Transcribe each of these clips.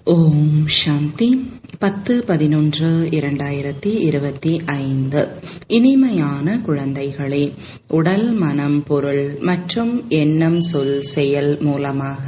ஓம் சாந்தி 10-11-2025. இனிமையான குழந்தைகளே, உடல், மனம், பொருள் மற்றும் எண்ணம், சொல், செயல் மூலமாக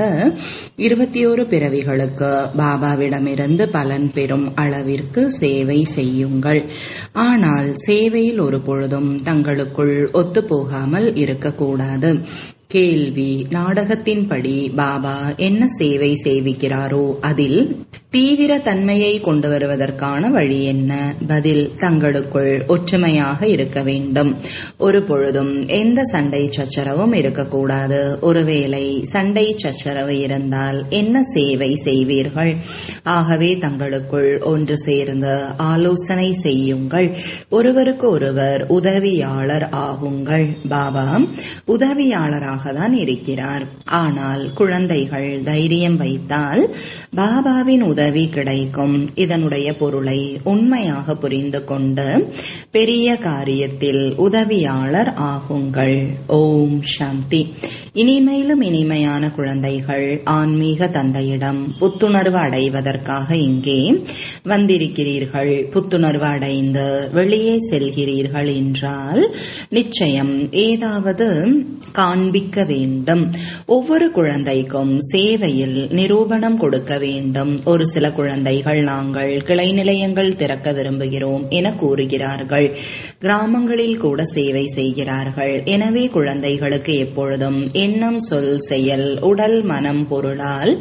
21 பிறவிகளுக்கு பாபாவிடமிருந்து பலன் பெறும் அளவிற்கு சேவை செய்யுங்கள். ஆனால் சேவையில் ஒரு பொழுதும் தங்களுக்குள் ஒத்துப்போகாமல் இருக்கக்கூடாது. கேள்வி: நாடகத்தின்படி பாபா என்ன சேவை செய்விக்கிறாரோ அதில் தீவிர தன்மையை கொண்டு வருவதற்கான வழி என்ன? பதில்: தங்களுக்குள் ஒற்றுமையாக இருக்க வேண்டும். ஒரு பொழுதும் எந்த சண்டை சச்சரவும் இருக்கக்கூடாது. ஒருவேளை சண்டை சச்சரவு இருந்தால் என்ன சேவை செய்வீர்கள்? ஆகவே தங்களுக்குள் ஒன்று சேர்ந்து ஆலோசனை செய்யுங்கள். ஒருவருக்கு ஒருவர் உதவியாளர் ஆகுங்கள். பாபா உதவியாளராக தான் இருக்கிறார். ஆனால் குழந்தைகள் தைரியம் வைத்தால் பாபாவின் உதவி கிடைக்கும். இதனுடைய பொருளை உண்மையாக புரிந்து கொண்டு பெரிய காரியத்தில் உதவியாளர் ஆகுங்கள். ஓம் சாந்தி. இனிமேலும் இனிமையான குழந்தைகள், ஆன்மீக தந்தையிடம் புத்துணர்வு அடைவதற்காக இங்கே வந்திருக்கிறீர்கள். புத்துணர்வு அடைந்து வெளியே செல்கிறீர்கள் என்றால் நிச்சயம் ஏதாவது காண்பிக்க வேண்டும். ஒவ்வொரு குழந்தைக்கும் சேவையில் நிரூபணம் கொடுக்க வேண்டும். ஒரு சில குழந்தைகள் நாங்கள் கிளை நிலையங்கள் திறக்க விரும்புகிறோம் என கூறுகிறார்கள். கிராமங்களில் கூட சேவை செய்கிறார்கள். எனவே குழந்தைகளுக்கு எப்பொழுதும் எண்ணம், சொல், செயல், உடல், மனம், பொருளால்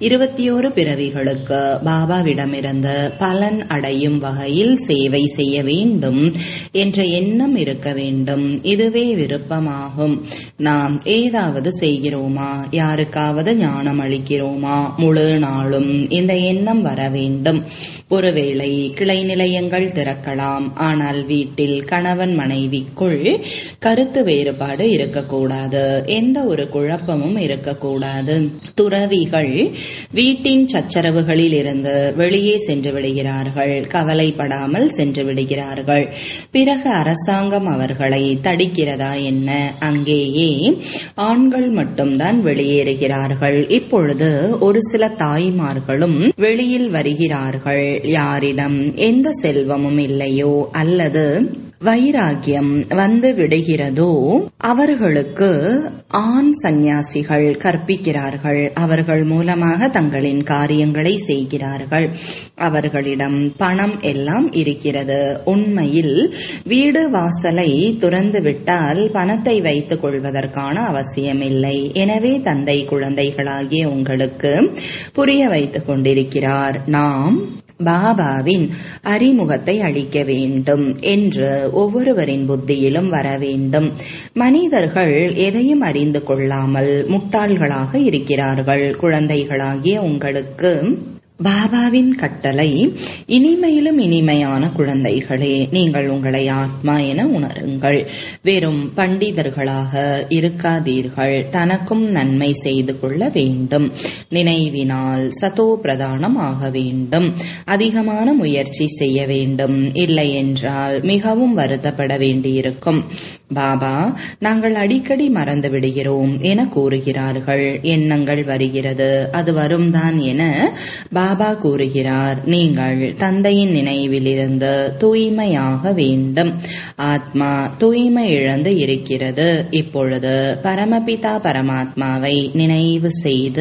21 பிறவிகளுக்கு பாபாவிடமிருந்து பலன் அடையும் வகையில் சேவை செய்ய வேண்டும் என்ற எண்ணம் இருக்க வேண்டும். இதுவே விருப்பமாகும். நாம் ஏதாவது செய்கிறோமா, யாருக்காவது ஞானம் அளிக்கிறோமா, முழு நாளும் இந்த எண்ணம் வர வேண்டும். ஒருவேளை கிளை நிலையங்கள் திறக்கலாம். ஆனால் வீட்டில் கணவன் மனைவிக்குள் கருத்து வேறுபாடு இருக்கக்கூடாது. எந்த ஒரு குழப்பமும் இருக்கக்கூடாது. துறவிகள் வீட்டின் சச்சரவுகளில் இருந்து வெளியே சென்று விடுகிறார்கள். கவலைப்படாமல் சென்று விடுகிறார்கள். பிறகு அரசாங்கம் அவர்களை தடுக்கிறதா என்ன? அங்கேயே ஆண்கள் மட்டும்தான் வெளியேறுகிறார்கள். இப்பொழுது ஒரு சில தாய்மார்களும் வெளியில் வருகிறார்கள். யாரிடம் எந்த செல்வமும் இல்லையோ அல்லது வைராகியம் வந்து விடுகிறதோ அவர்களுக்கு ஆண் சந்நியாசிகள் கற்பிக்கிறார்கள். அவர்கள் மூலமாக தங்களின் காரியங்களை செய்கிறார்கள். அவர்களிடம் பணம் எல்லாம் இருக்கிறது. உண்மையில் வீடு வாசலை துறந்துவிட்டால் பணத்தை வைத்துக் கொள்வதற்கான அவசியமில்லை. எனவே தந்தை குழந்தைகளாகிய உங்களுக்கு புரிய வைத்துக் கொண்டிருக்கிறார். நாம் பாபாவின் அறிமுகத்தை அளிக்க வேண்டும் என்று ஒவ்வொருவரின் புத்தியிலும் வர வேண்டும். மனிதர்கள் எதையும் அறிந்து கொள்ளாமல் முட்டாள்களாக இருக்கிறார்கள். குழந்தைகளாகிய உங்களுக்கு பாபாவின் கட்டளை: இனிமையிலும் இனிமையான குழந்தைகளே, நீங்கள் உங்களை ஆத்மா என உணருங்கள். வெறும் பண்டிதர்களாக இருக்காதீர்கள். தனக்கும் நன்மை செய்து கொள்ள வேண்டும். நினைவினால் சதோ பிரதானம் ஆக வேண்டும். அதிகமான முயற்சி செய்ய வேண்டும். இல்லை என்றால் மிகவும் வருத்தப்பட வேண்டியிருக்கும். பாபா, நாங்கள் அடிக்கடி மறந்து விடுகிறோம் என கூறுகிறார்கள். எண்ணங்கள் வருகிறது, அது வரும்தான் என பாபா கூறுகிறார். நீங்கள் தந்தையின் நினைவிலிருந்து தூய்மையாக வேண்டும். ஆத்மா தூய்மை இழந்து இருக்கிறது. இப்பொழுது பரமபிதா பரமாத்மாவை நினைவு செய்து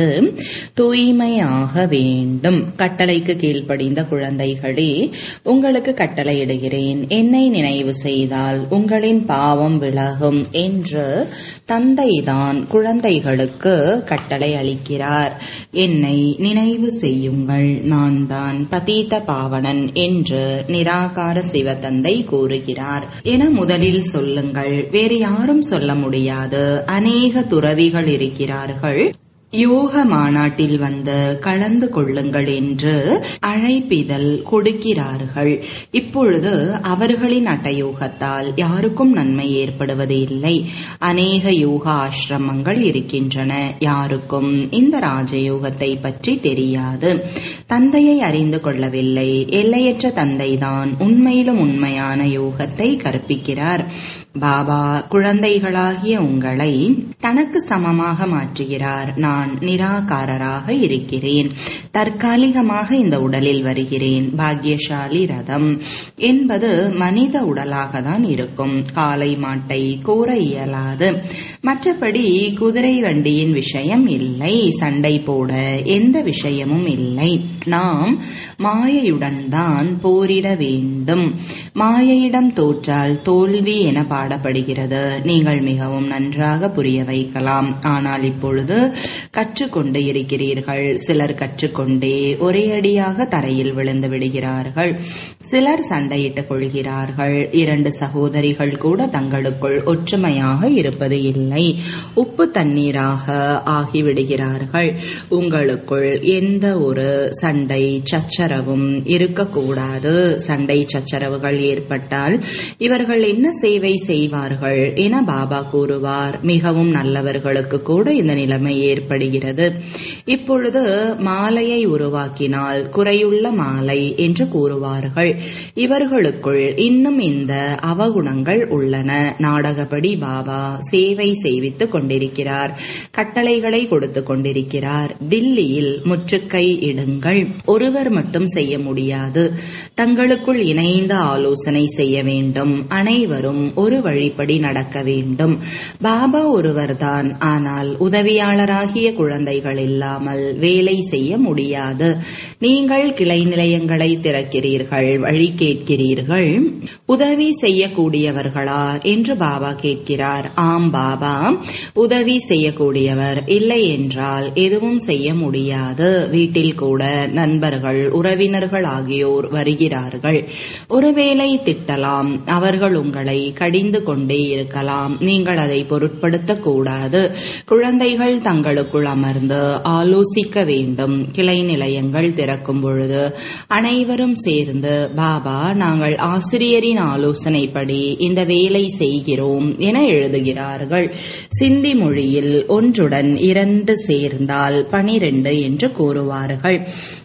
தூய்மையாக வேண்டும். கட்டளைக்கு கீழ்ப்படிந்த குழந்தைகளே, உங்களுக்கு கட்டளையிடுகிறேன். என்னை நினைவு செய்தால் உங்களின் பாவம் விலகும் என்று தந்தைதான் குழந்தைகளுக்கு கட்டளை அளிக்கிறார். என்னை நினைவு செய்யுங்கள், நான் தான் பதீத பாவனன் என்று நிராகார சிவதந்தை கூறுகிறார் என முதலில் சொல்லுங்கள். வேறு யாரும் சொல்ல முடியாது. அநேக துறவிகள் இருக்கிறார்கள். யோக மாநாட்டில் வந்து கலந்து கொள்ளுங்கள் என்று அழைப்பிதழ் கொடுக்கிறார்கள். இப்பொழுது அவர்களின் அட்டயோகத்தால் யாருக்கும் நன்மை ஏற்படுவது இல்லை. அநேக யோகா ஆசிரமங்கள் இருக்கின்றன. யாருக்கும் இந்த ராஜயோகத்தை பற்றி தெரியாது. தந்தையை அறிந்து கொள்ளவில்லை. எல்லையற்ற தந்தைதான் உண்மையிலும் உண்மையான யோகத்தை கற்பிக்கிறார். பாபா குழந்தைகளாகிய உங்களை தனக்கு சமமாக மாற்றுகிறார். நான் நான் நிராகாரராக இருக்கிறேன். தற்காலிகமாக இந்த உடலில் வருகிறேன். பாக்யசாலி ரதம் என்பது மனித உடலாக தான் இருக்கும். காளை மாட்டை கூற இயலாது. மற்றபடி குதிரை வண்டியின் விஷயம் இல்லை. சண்டை போட எந்த விஷயமும் இல்லை. நாம் மாயையுடன் தான் போரிட வேண்டும். மாயையிடம் தோற்றால் தோல்வி என பாடப்படுகிறது. நீங்கள் மிகவும் நன்றாக புரிய வைக்கலாம். ஆனால் இப்பொழுது கற்றுக்கொண்டு இருக்கிறீர்கள். சிலர் கற்றுக்கொண்டே ஒரே அடியாக தரையில் விழுந்து விடுகிறார்கள். சிலர் சண்டையிட்டுக் கொள்கிறார்கள். 2 சகோதரிகள் கூட தங்களுக்குள் ஒற்றுமையாக இருப்பது இல்லை. உப்பு தண்ணீராக ஆகிவிடுகிறார்கள். உங்களுக்குள் எந்த ஒரு சண்டை சச்சரவும் இருக்கக்கூடாது. சண்டை சச்சரவுகள் ஏற்பட்டால் இவர்கள் என்ன சேவை செய்வார்கள் என பாபா கூறுவார். மிகவும் நல்லவர்களுக்கு கூட இந்த நிலைமை ஏற்படுகிறது. இப்பொழுது மாலையை உருவாக்கினால் குறையுள்ள மாலை என்று கூறுவார்கள். இவர்களுக்குள் இன்னும் இந்த அவகுணங்கள் உள்ளன. நாடகப்படி பாபா சேவை செய்வித்துக் கொண்டிருக்கிறார். கட்டளைகளை கொடுத்து கொண்டிருக்கிறார். தில்லியில் முற்றுகை இடுங்கள். ஒருவர் மட்டும் செய்ய முடியாது. தங்களுக்குள் இணைந்த ஆலோசனை செய்ய வேண்டும். அனைவரும் ஒரு வழிப்படி நடக்க வேண்டும். பாபா ஒருவர்தான். ஆனால் உதவியாளராகிய குழந்தைகள் இல்லாமல் வேலை செய்ய முடியாது. நீங்கள் கிளை நிலையங்களை திறக்கிறீர்கள், வழி கேட்கிறீர்கள். உதவி செய்யக்கூடியவர்களா என்று பாபா கேட்கிறார். ஆம் பாபா, உதவி செய்யக்கூடியவர். இல்லை என்றால் எதுவும் செய்ய முடியாது. வீட்டில் கூட நண்பர்கள், உறவினர்கள் ஆகியோர் வருகிறார்கள். ஒருவேளை திட்டலாம். அவர்கள் உங்களை கடிந்து கொண்டே இருக்கலாம். நீங்கள் அதை பொருட்படுத்தக் கூடாது. குழந்தைகள் தங்களுக்குள் அமர்ந்து ஆலோசிக்க வேண்டும். கிளை நிலையங்கள் திறக்கும் பொழுது அனைவரும் சேர்ந்து பாபா, நாங்கள் ஆசிரியரின் ஆலோசனைப்படி இந்த வேலை செய்கிறோம் என எழுதுகிறார்கள். சிந்தி மொழியில் 1உடன் 2 சேர்ந்தால் 12 என்று கூறுவார்கள்.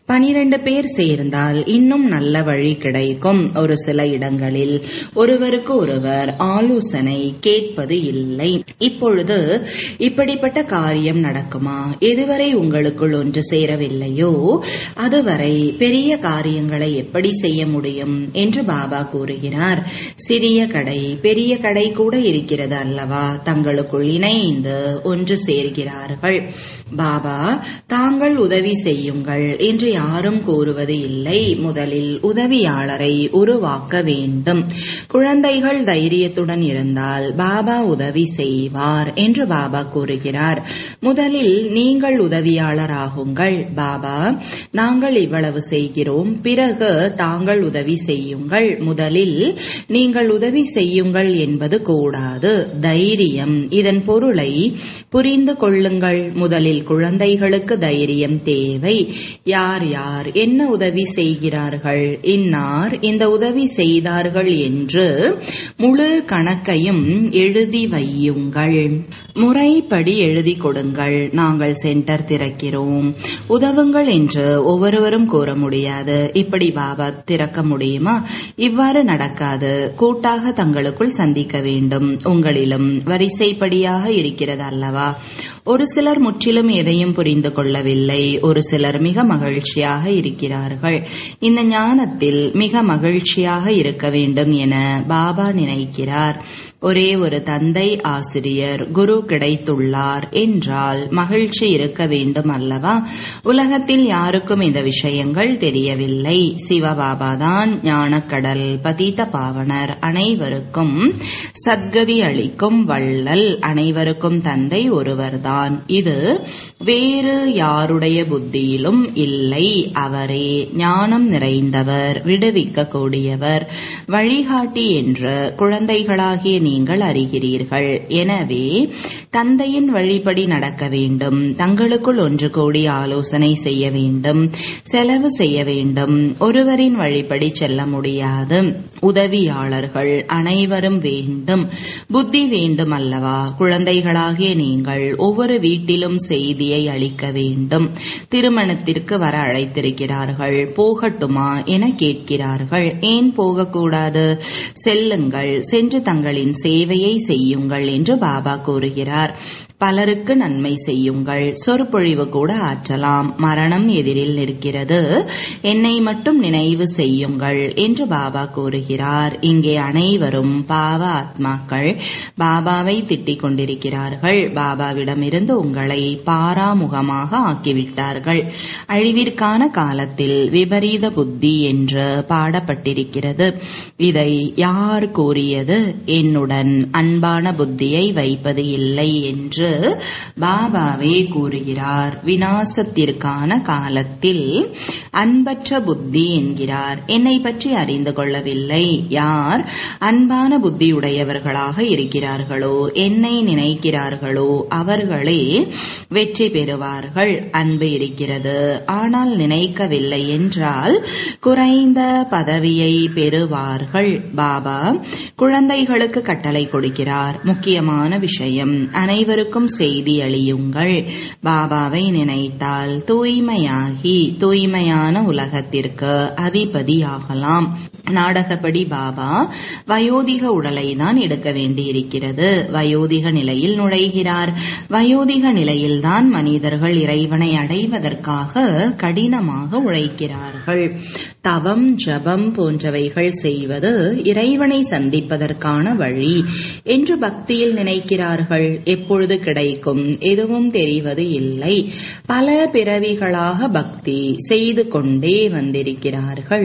12 பேர் சேர்ந்தால் இன்னும் நல்ல வழி கிடைக்கும். ஒரு சில இடங்களில் ஒருவருக்கு ஒருவர் ஆலோசனை கேட்பது இல்லை. இப்பொழுது இப்படிப்பட்ட காரியம் நடக்குமா? எதுவரை உங்களுக்குள் ஒன்று சேரவில்லையோ அதுவரை பெரிய காரியங்களை எப்படி செய்ய முடியும் என்று பாபா கூறுகிறார். சிறிய கடை பெரிய கடை கூட இருக்கிறது அல்லவா? தங்களுக்குள் இணைந்து ஒன்று சேர்கிறார்கள். பாபா, தாங்கள் உதவி செய்யுங்கள் என்று யாரும் கூறுவது இல்லை. முதலில் உதவியாளரை உருவாக்க வேண்டும். குழந்தைகள் தைரியத்துடன் இருந்தால் பாபா உதவி செய்வார் என்று பாபா கூறுகிறார். முதலில் நீங்கள் உதவியாளராகுங்கள். பாபா, நாங்கள் இவ்வளவு செய்கிறோம், பிறகு தாங்கள் உதவி செய்யுங்கள். முதலில் நீங்கள் உதவி செய்யுங்கள் என்பது கூடாது. தைரியம், இதன் பொருளை புரிந்து கொள்ளுங்கள். முதலில் குழந்தைகளுக்கு தைரியம் தேவை. யார் யார் என்ன உதவி செய்கிறார்கள், இன்னார் இந்த உதவி செய்தார்கள் என்று முழு கணக்கையும் எழுதி வையுங்கள். முறைப்படி எழுதி கொடுங்கள். நாங்கள் சென்டர் திறக்கிறோம், உதவுங்கள் என்று ஒவ்வொருவரும் கூற முடியாது. இப்படி பாபா திறக்க முடியுமா? இவ்வாறு நடக்காது. கூட்டாக தங்களுக்குள் சந்திக்க வேண்டும். உங்களிலும் வரிசைப்படியாக இருக்கிறது அல்லவா? ஒரு சிலர் முற்றிலும் எதையும் புரிந்து கொள்ளவில்லை. ஒரு சிலர் மிக மகிழ்ச்சியாக இருக்கிறார்கள். இந்த ஞானத்தில் மிக மகிழ்ச்சியாக இருக்க வேண்டும் என பாபா நினைக்கிறார். ஒரே ஒரு தந்தை ஆசிரியர் குரு கிடைத்துள்ளார் என்றால் மகிழ்ச்சி இருக்க வேண்டும் அல்லவா? உலகத்தில் யாருக்கும் இந்த விஷயங்கள் தெரியவில்லை. சிவபாபாதான் ஞானக்கடல், பதீத பாவனர், அனைவருக்கும் சத்கதி அளிக்கும் வள்ளல், அனைவருக்கும் தந்தை ஒருவர்தான். இது வேறு யாருடைய புத்தியிலும் இல்லை. அவரே ஞானம் நிறைந்தவர், விடுவிக்க கூடியவர், வழிகாட்டி என்று குழந்தைகளாகிய நீங்கள் அறிகிறீர்கள். எனவே தந்தையின் வழிபடி நடக்க வேண்டும். தங்களுக்குள் ஒன்று கூடி ஆலோசனை செய்ய வேண்டும், செலவு செய்ய வேண்டும். ஒருவரின் வழிபடி செல்ல முடியாது. உதவியாளர்கள் அனைவரும் வேண்டும். புத்தி வேண்டும் அல்லவா? குழந்தைகளாகிய நீங்கள் ஒவ்வொரு வீட்டிலும் செய்தியை அளிக்க வேண்டும். திருமணத்திற்கு வர அழைத்திருக்கிறார்கள், போகட்டுமா என கேட்கிறார்கள். ஏன் போகக்கூடாது? செல்லுங்கள், சென்று தங்களின் சேவையை செய்யுங்கள் என்று பாபா கூறுகிறார். பலருக்கு நன்மை செய்யுங்கள். சொற்பொழிவு கூட ஆற்றலாம். மரணம் எதிரில் நிற்கிறது, என்னை மட்டும் நினைவு செய்யுங்கள் என்று பாபா கூறுகிறார். இங்கே அனைவரும் பாவ ஆத்மாக்கள் பாபாவை திட்டிக் கொண்டிருக்கிறார்கள். பாபாவிடமிருந்து உங்களை பாராமுகமாக ஆக்கிவிட்டார்கள். அழிவிற்கான காலத்தில் விபரீத புத்தி என்று பாடப்பட்டிருக்கிறது. இதை யார் கூறியது? என்னுடன் அன்பான புத்தியை வைப்பது இல்லை என்று பாபாவே கூறுகிறார். விநாசத்திற்கான காலத்தில் அன்பற்ற புத்தி என்கிறார். என்னை பற்றி அறிந்து கொள்ளவில்லை. யார் அன்பான புத்தியுடையவர்களாக இருக்கிறார்களோ, என்னை நினைக்கிறார்களோ, அவர்களே வெற்றி பெறுவார்கள். அன்பு இருக்கிறது, ஆனால் நினைக்கவில்லை என்றால் குறைந்த பதவியை பெறுவார்கள். பாபா குழந்தைகளுக்கு கட்டளை கொடுக்கிறார். முக்கியமான விஷயம், அனைவருக்கும் செய்தி அளியுங்கள். பாபாவை நினைத்தால் தூய்மையாகி தூய்மையான உலகத்திற்கு அதிபதியாகலாம். நாடகப்படி பாபா வயோதிக உடலை தான் எடுக்க வேண்டியிருக்கிறது. வயோதிக நிலையில் நுழைகிறார். வயோதிக நிலையில்தான் மனிதர்கள் இறைவனை அடைவதற்காக கடினமாக உழைக்கிறார்கள். தவம், ஜபம் போன்றவைகள் செய்வது இறைவனை சந்திப்பதற்கான வழி என்று பக்தியில் நினைக்கிறார்கள். எப்பொழுது கிடைக்கும்? எதுவும் தெரிவது இல்லை. பல பிறவிகளாக பக்தி செய்து கொண்டே வந்திருக்கிறார்கள்.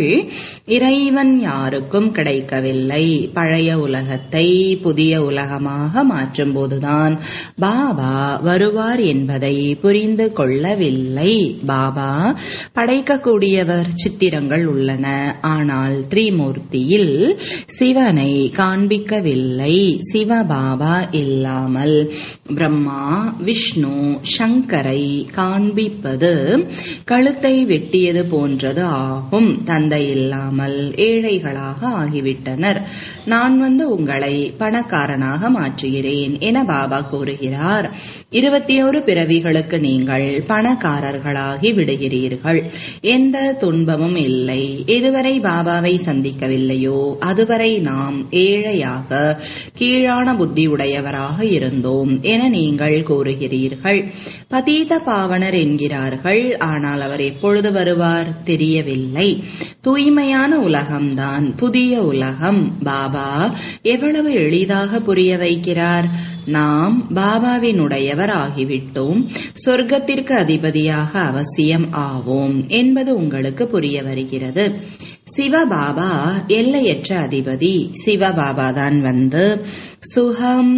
இறைவன் யாருக்கும் கிடைக்கவில்லை. பழைய உலகத்தை புதிய உலகமாக மாற்றும் போதுதான் பாபா வருவார் என்பதை புரிந்து கொள்ளவில்லை. பாபா படைக்கக்கூடியவர். சித்திரங்கள் உள்ளன, ஆனால் திரிமூர்த்தியில் சிவனை காண்பிக்கவில்லை. சிவபாபா இல்லாமல் பிரம்மா, விஷ்ணு, சங்கரை காண்பிப்பது கழுத்தை வெட்டியது போன்றது ஆகும். தந்தை இல்லாமல் ஏழைகளாக ஆகிவிட்டனர். நான் வந்து உங்களை பணக்காரனாக மாற்றுகிறேன் என பாபா கூறுகிறார். 21 பிறவிகளுக்கு நீங்கள் பணக்காரர்களாகி விடுகிறீர்கள். எந்த துன்பமும் இல்லை. எதுவரை பாபாவை சந்திக்கவில்லையோ அதுவரை நாம் ஏழையாக கீழான புத்தி உடையவராக இருந்தோம் என நீங்கள் கூறுகிறீர்கள். பதீத பாவனர் என்கிறார்கள். ஆனால் அவர் எப்பொழுது வருவார் தெரியவில்லை. தூய்மையான உலகம்தான் புதிய உலகம். பாபா எவ்வளவு எளிதாக புரிய வைக்கிறார். நாம் பாபாவினுடையவர் ஆகிவிட்டோம், சொர்க்கத்திற்கு அதிபதியாக அவசியம் ஆவோம் என்பது உங்களுக்கு புரிய வருகிறது. சிவபாபா எல்லையற்ற அதிபதி. சிவபாபாதான் வந்து சுகம்,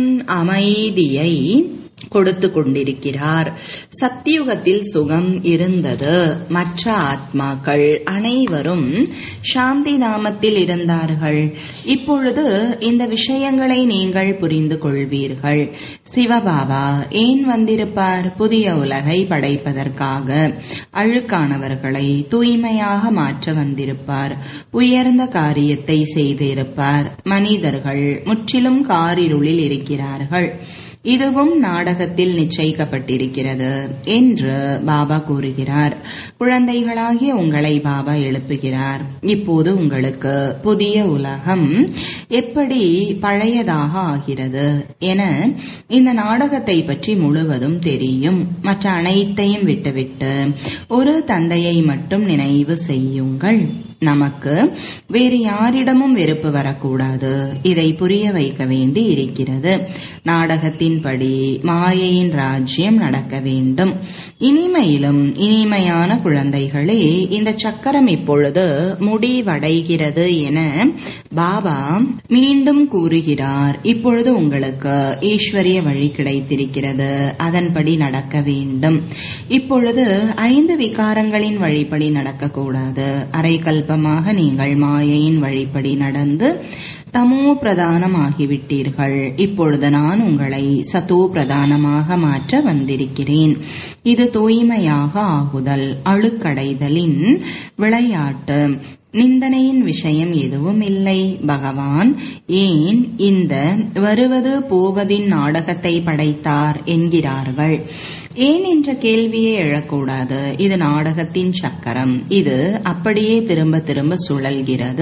அமைதியை கொடுத்து கொண்டிருக்கிறார். சத்தியுகத்தில் சுகம் இருந்தது. மற்ற ஆத்மாக்கள் அனைவரும் சாந்தி நாமத்தில் இருந்தார்கள். இப்பொழுது இந்த விஷயங்களை நீங்கள் புரிந்து கொள்வீர்கள். சிவபாபா ஏன் வந்திருப்பார்? புதிய உலகை படைப்பதற்காக. அழுக்கானவர்களை தூய்மையாக மாற்ற வந்திருப்பார். உயர்ந்த காரியத்தை செய்திருப்பார். மனிதர்கள் முற்றிலும் காரிருளில் இருக்கிறார்கள். இதுவும் நாடகத்தில் நிச்சயிக்கப்பட்டிருக்கிறது என்று பாபா கூறுகிறார். குழந்தைகளாகிய உங்களை பாபா எழுப்புகிறார். இப்போது உங்களுக்கு புதிய உலகம் எப்படி பழையதாக ஆகிறது என இந்த நாடகத்தை பற்றி முழுவதும் தெரியும். மற்ற அனைத்தையும் விட்டுவிட்டு ஒரு தந்தையை மட்டும் நினைவு செய்யுங்கள். நமக்கு வேறு யாரிடமும் வெறுப்பு வரக்கூடாது. இதை புரிய வைக்க வேண்டி இருக்கிறது. நாடகத்தின்படி மாயையின் ராஜ்யம் நடக்க வேண்டும். இனிமையிலும் இனிமையான குழந்தைகளே, இந்த சக்கரம் இப்பொழுது முடிவடைகிறது என பாபா மீண்டும் கூறுகிறார். இப்பொழுது உங்களுக்கு ஈஸ்வரிய வழி கிடைத்திருக்கிறது. அதன்படி நடக்க வேண்டும். இப்பொழுது 5 விகாரங்களின் வழிப்படி நடக்கக்கூடாது. அரைக்கல்பமாக நீங்கள் மாயையின் வழிப்படி நடந்து தமோ பிரதானமாகிவிட்டீர்கள். இப்பொழுது நான் உங்களை சதோ பிரதானமாக மாற்ற வந்திருக்கிறேன். இது தூய்மையாக ஆகுதல், அழுக்கடைதலின் விளையாட்டு. நிந்தனையின் விஷயம் எதுவும் இல்லை. பகவான் ஏன் இந்த வருவது போவதின் நாடகத்தை படைத்தார் என்கிறார்கள். ஏன் என்ற கேள்வியே எழக்கூடாது. இது நாடகத்தின் சக்கரம். இது அப்படியே திரும்ப திரும்ப சுழல்கிறது.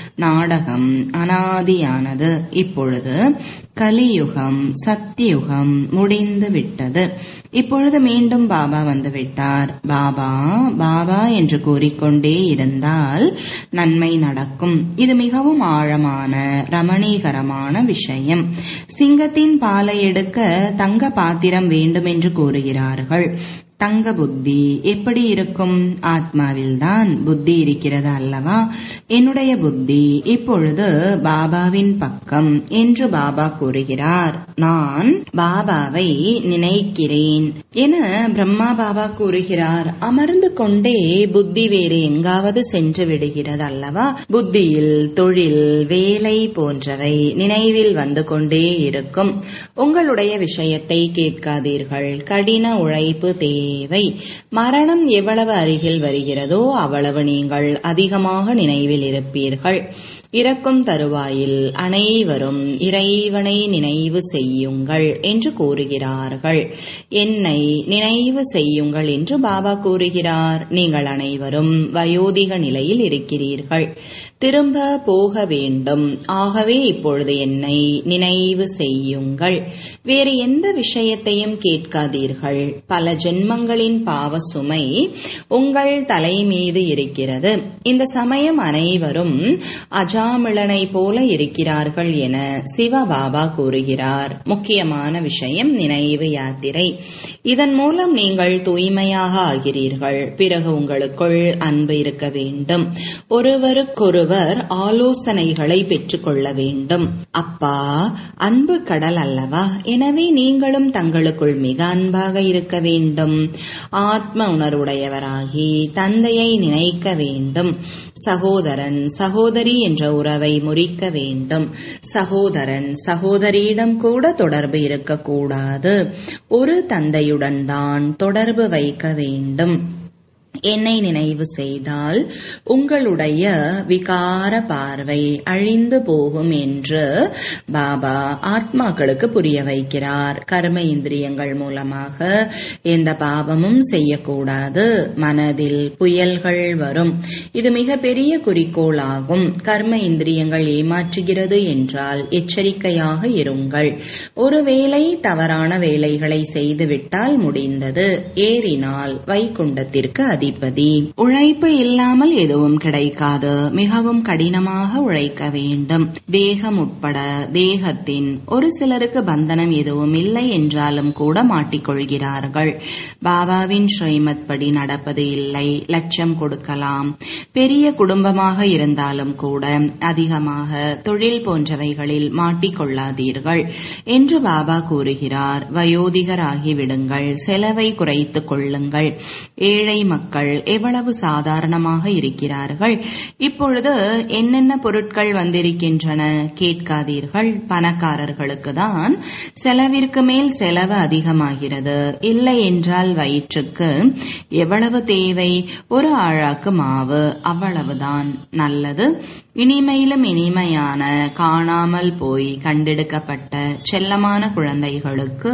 நாடகம் அனாதியானது. இப்பொழுது கலியுகம் சத்தியுகம் முடிந்து விட்டது. இப்பொழுது மீண்டும் பாபா வந்துவிட்டார். பாபா பாபா என்று கூறிக்கொண்டே இருந்தால் நன்மை நடக்கும். இது மிகவும் ஆழமான ரமணீகரமான விஷயம். சிங்கத்தின் பாலை எடுக்க தங்க பாத்திரம் வேண்டும் என்று கூறுகிறார்கள். தங்க புத்தி எப்படி இருக்கும்? ஆத்மாவில்தான் புத்தி இருக்கிறது அல்லவா? என்னுடைய புத்தி இப்பொழுது பாபாவின் பக்கம் என்று பாபா கூறுகிறார். நான் பாபாவை நினைக்கிறேன் என பிரம்மா பாபா கூறுகிறார். அமர்ந்து கொண்டே புத்தி வேறு எங்காவது சென்று விடுகிறது அல்லவா? புத்தியில் தொழில், வேலை போன்றவை நினைவில் வந்து கொண்டே இருக்கும். உங்களுடைய விஷயத்தை கேட்காதீர்கள். கடின உழைப்பு தேவை. மரணம் எவ்வளவு அருகில் வருகிறதோ அவ்வளவு நீங்கள் அதிகமாக நினைவில் இருப்பீர்கள். இறக்கும் தருவாயில் அனைவரும் இறைவனை நினைவு செய்யுங்கள் என்று கூறுகிறார்கள். என்னை நினைவு செய்யுங்கள் என்று பாபா கூறுகிறார். நீங்கள் அனைவரும் வயோதிக நிலையில் இருக்கிறீர்கள். திரும்ப போக வேண்டும். ஆகவே இப்பொழுது என்னை நினைவு செய்யுங்கள். வேறு எந்த விஷயத்தையும் கேட்காதீர்கள். பல ஜென்மங்களின் பாவ சுமை உங்கள் தலை மீது இருக்கிறது. இந்த சமயம் அனைவரும் அஜாமிளனை போல இருக்கிறார்கள் என சிவபாபா கூறுகிறார். முக்கியமான விஷயம் நினைவு யாத்திரை. இதன் மூலம் நீங்கள் தூய்மையாக ஆகிறீர்கள். பிறகு உங்களுக்குள் அன்பு இருக்க வேண்டும். ஒருவருக்கொருவர் ஆலோசனைகளை பெற்றுக் கொள்ள வேண்டும். அப்பா அன்பு கடல் அல்லவா? எனவே நீங்களும் தங்களுக்குள் மிக அன்பாக இருக்க வேண்டும். ஆத்ம உணர்வுடையவராகி தந்தையை நினைக்க வேண்டும். சகோதரன் சகோதரி என்ற உறவை முறிக்க வேண்டும். சகோதரன் சகோதரியிடம் கூட தொடர்பு இருக்கக்கூடாது. ஒரு தந்தையுடன் தான் தொடர்பு வைக்க வேண்டும். என்னை நினைவு செய்தால் உங்களுடைய விகார பார்வை அழிந்து போகும் என்று பாபா ஆத்மாக்களுக்கு புரிய வைக்கிறார். கர்ம இந்திரியங்கள் மூலமாக எந்த பாவமும் செய்யக்கூடாது. மனதில் புயல்கள் வரும். இது மிக பெரிய குறிக்கோளாகும். கர்ம இந்திரியங்கள் ஏமாற்றுகிறது என்றால் எச்சரிக்கையாக இருங்கள். ஒருவேளை தவறான வேலைகளை செய்துவிட்டால் முடிந்தது. ஏறினால் வைகுண்டத்திற்கு அதிபதி. உழைப்பு இல்லாமல் எதுவும் கிடைக்காது. மிகவும் கடினமாக உழைக்க வேண்டும். தேகம் உட்பட தேகத்தின் ஒரு சிலருக்கு பந்தனம் எதுவும் இல்லை என்றாலும் கூட மாட்டிக்கொள்கிறார்கள். பாபாவின் ஸ்ரீமத் படி நடப்பது இல்லை. லட்சம் கொடுக்கலாம். பெரிய குடும்பமாக இருந்தாலும் கூட அதிகமாக தொழில் போன்றவைகளில் மாட்டிக்கொள்ளாதீர்கள் என்று பாபா கூறுகிறார். வயோதிகராகிவிடுங்கள். செலவை குறைத்துக் கொள்ளுங்கள். ஏழை மக்கள் எவ்வளவு சாதாரணமாக இருக்கிறார்கள். இப்பொழுது என்னென்ன பொருட்கள் வந்திருக்கின்றன கேட்காதீர்கள். பணக்காரர்களுக்கு தான் செலவிற்கு மேல் செலவு அதிகமாகிறது. இல்லை என்றால் வயிற்றுக்கு எவ்வளவு தேவை? ஒரு ஆழாக்கு மாவு, அவ்வளவுதான். நல்லது. இனிமையிலும் இனிமையான காணாமல் போய் கண்டெடுக்கப்பட்ட செல்லமான குழந்தைகளுக்கு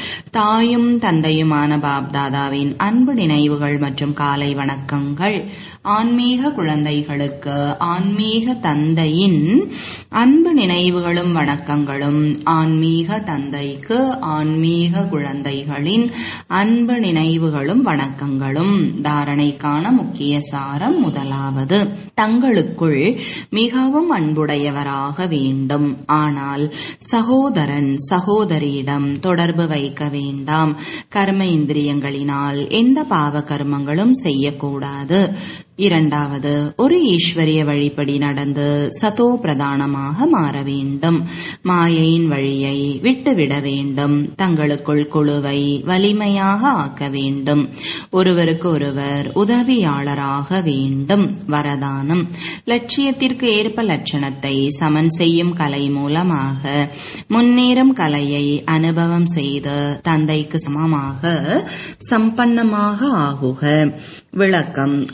தாயும் தந்தையுமான பாப்தாதாவின் அன்பு நினைவுகள் மற்றும் காலை வணக்கங்கள். ஆன்மீக குழந்தைகளுக்கு ஆன்மீக தந்தையின் அன்பு நினைவுகளும் வணக்கங்களும். ஆன்மீக தந்தைக்கு ஆன்மீக குழந்தைகளின் அன்பு நினைவுகளும் வணக்கங்களும். தாரணைக்கான முக்கிய சாரம். முதலாவது, தங்களுக்குள் மிகவும் அன்புடையவராக வேண்டும். ஆனால் சகோதரன் சகோதரியிடம் தொடர்பு வைக்க வேண்டாம். கர்ம இந்திரியங்களினால் எந்த பாவ கர்மங்களும் செய்யக்கூடாது. இரண்டாவது, ஒரு ஈஸ்வரிய வழிப்படி நடந்து சதோ பிரதானமாக மாற வேண்டும். மாயையின் வழியை விட்டுவிட வேண்டும். தங்களுக்குள் குழுவை வலிமையாக ஆக்க வேண்டும். ஒருவருக்கு ஒருவர் உதவியாளராக வேண்டும். வரதானம், லட்சியத்திற்கு ஏற்ப லட்சணத்தை சமன் செய்யும் கலை மூலமாக முன்னேறும் கலையை அனுபவம் செய்து தந்தைக்கு சமமாக சம்பன்னமாக ஆகுக. விளக்கம், குழந்தைகள்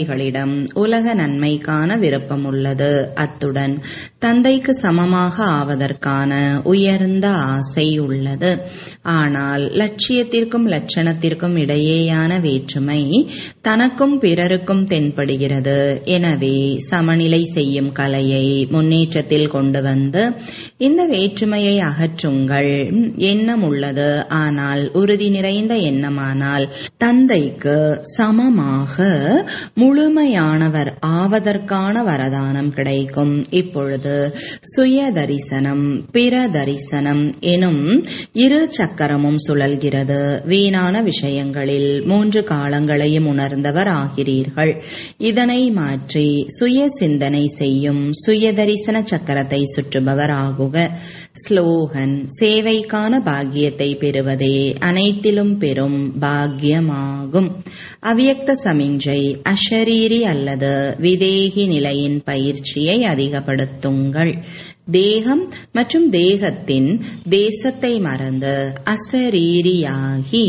குழந்தைகளிடம் உலக நன்மைக்கான விருப்பம் உள்ளது. அத்துடன் தந்தைக்கு சமமாக ஆவதற்கான உயர்ந்த ஆசை உள்ளது. ஆனால் லட்சியத்திற்கும் லட்சணத்திற்கும் இடையேயான வேற்றுமை தனக்கும் பிறருக்கும் தென்படுகிறது. எனவே சமநிலை செய்யும் கலையை முன்னேற்றத்தில் கொண்டு வந்து இந்த வேற்றுமையை அகற்றுங்கள். எண்ணம் உள்ளது, ஆனால் உறுதி நிறைந்த எண்ணமானால் தந்தைக்கு சமமாக முழுமையானவர் ஆவதற்கான வரதானம் கிடைக்கும். இப்பொழுது சுய தரிசனம், பிற தரிசனம் எனும் இரு சக்கரமும் சுழல்கிறது. வீணான விஷயங்களில் 3 காலங்களையும் உணர்ந்தவர் ஆகிறீர்கள். இதனை மாற்றி சுய சிந்தனை செய்யும் சுய தரிசன சக்கரத்தை சுற்றுபவர் ஆகுக. ஸ்லோகன்: சேவைக்கான பாக்கியத்தை பெறுவதே அனைத்திலும் பெரும் பாக்கியமாகும். அவ்யக்த சமிஞ்சை: அஷரீரி அல்லது விதேகி நிலையின் பயிற்சியை அதிகப்படுத்துங்கள். தேகம் மற்றும் தேகத்தின் தேசத்தை மறந்து அசரீரியாகி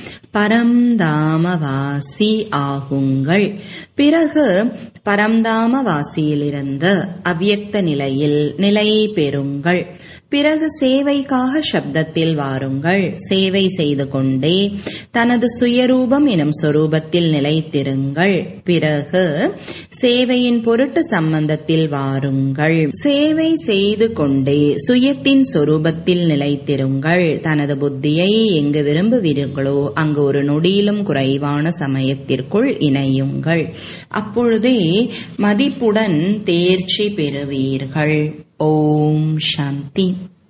பரம்தாமவாசி ஆகுங்கள். பிறகு பரம்தாமவாசியிலிருந்து அவ்யக்த நிலையில் நிலை பெறுங்கள். பிறகு சேவைக்காக சப்தத்தில் வாருங்கள். சேவை செய்து கொண்டே தனது சுயரூபம் எனும் சொரூபத்தில் நிலைத்திருங்கள். பிறகு சேவையின் பொருட்டு சம்பந்தத்தில் வாருங்கள். சேவை செய்து கொண்டே சுயத்தின் சொரூபத்தில் நிலைத்திருங்கள். தனது புத்தியை எங்கு விரும்புவீர்களோ அங்கு ஒரு நொடியிலும் குறைவான சமயத்திற்குள் இணையுங்கள். அப்பொழுதே மதிப்புடன் தேர்ச்சி பெறுவீர்கள். ஓம் சாந்தி.